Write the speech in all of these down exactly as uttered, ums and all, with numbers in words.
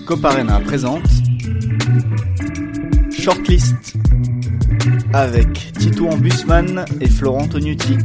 Coparena présente Shortlist avec Titouan Bussmann et Florent Tognuti.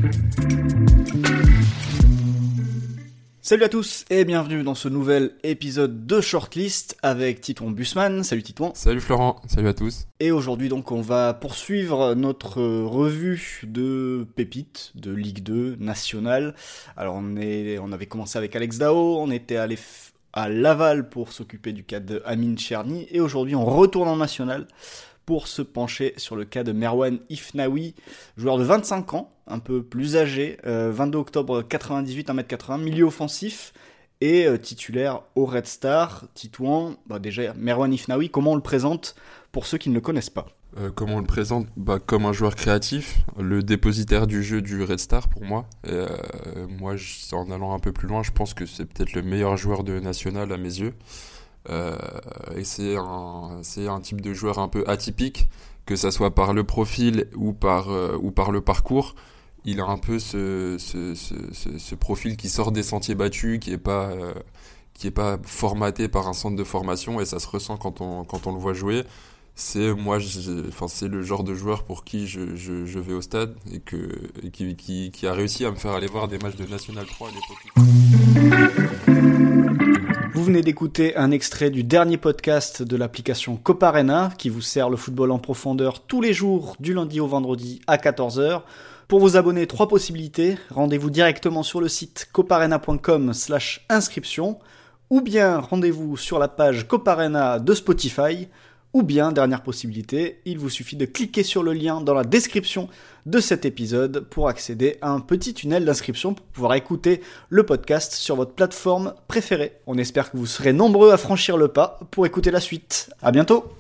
Salut à tous et bienvenue dans ce nouvel épisode de Shortlist avec Titouan Bussmann. Salut Titouan. Salut Florent, salut à tous. Et aujourd'hui donc on va poursuivre notre revue de pépites de Ligue deux nationale. Alors on, est, on avait commencé avec Alex Dao, on était allé f- à Laval pour s'occuper du cas de Amine Cherny et aujourd'hui on retourne en national pour se pencher sur le cas de Merwan Ifnaoui, joueur de vingt-cinq ans, un peu plus âgé, euh, vingt-deux octobre quatre-vingt-dix-huit, un mètre quatre-vingts, milieu offensif et euh, titulaire au Red Star. Titouan, bah déjà Merwan Ifnaoui, comment on le présente pour ceux qui ne le connaissent pas? Euh, comment on le présente bah, comme un joueur créatif, le dépositaire du jeu du Red Star pour moi. Et, euh, moi, je, en allant un peu plus loin, je pense que c'est peut-être le meilleur joueur de national à mes yeux. Euh, et c'est un, c'est un type de joueur un peu atypique, que ça soit par le profil ou par, euh, ou par le parcours. Il a un peu ce, ce, ce, ce, ce profil qui sort des sentiers battus, qui est pas, euh, qui est pas formaté par un centre de formation, et ça se ressent quand on, quand on le voit jouer. C'est moi, je, enfin c'est le genre de joueur pour qui je, je, je vais au stade et que et qui, qui, qui a réussi à me faire aller voir des matchs de National trois à l'époque. Vous venez d'écouter un extrait du dernier podcast de l'application Coparena qui vous sert le football en profondeur tous les jours du lundi au vendredi à quatorze heures. Pour vous abonner, trois possibilités. Rendez-vous directement sur le site coparena.com slash inscription ou bien rendez-vous sur la page Coparena de Spotify. Ou bien, dernière possibilité, il vous suffit de cliquer sur le lien dans la description de cet épisode pour accéder à un petit tunnel d'inscription pour pouvoir écouter le podcast sur votre plateforme préférée. On espère que vous serez nombreux à franchir le pas pour écouter la suite. À bientôt!